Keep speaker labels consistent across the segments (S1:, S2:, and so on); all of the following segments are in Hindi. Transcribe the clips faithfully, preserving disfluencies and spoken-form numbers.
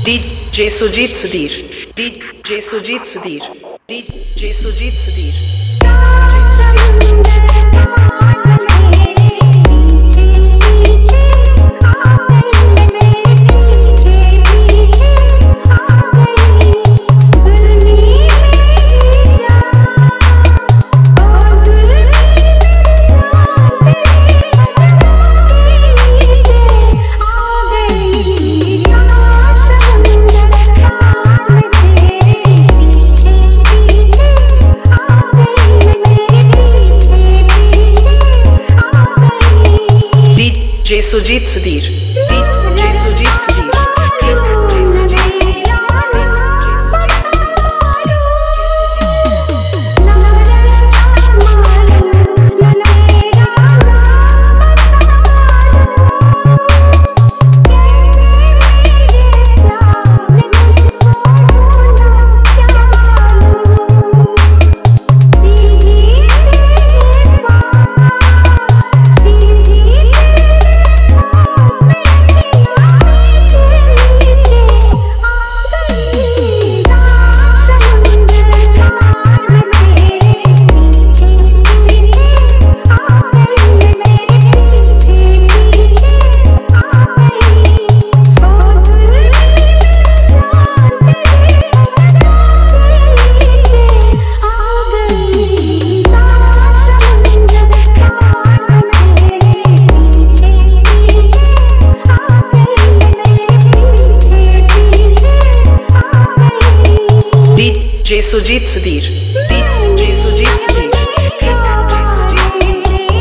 S1: DJ Sujit Sudhir, DJ Sujit Sudhir, DJ Sujit Sudhir. DJ Sujit Sudhir, DJ Sujit Sudhir, DJ Sujit Sudhir. DJ Sujit Sudhir, DJ Sujit Sudhir, DJ Sujit Sudhir.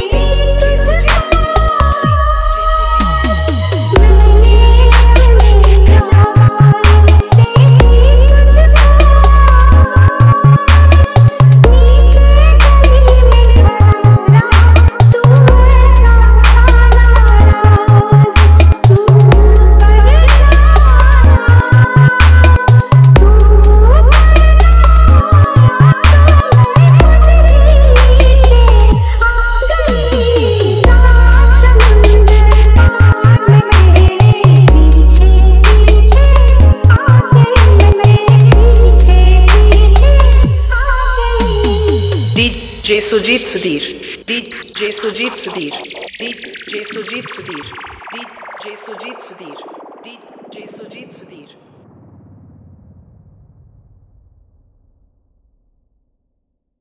S1: DJ Sujit Sudhir, DJ Sujit Sudhir, DJ Sujit Sudhir, DJ Sujit Sudhir.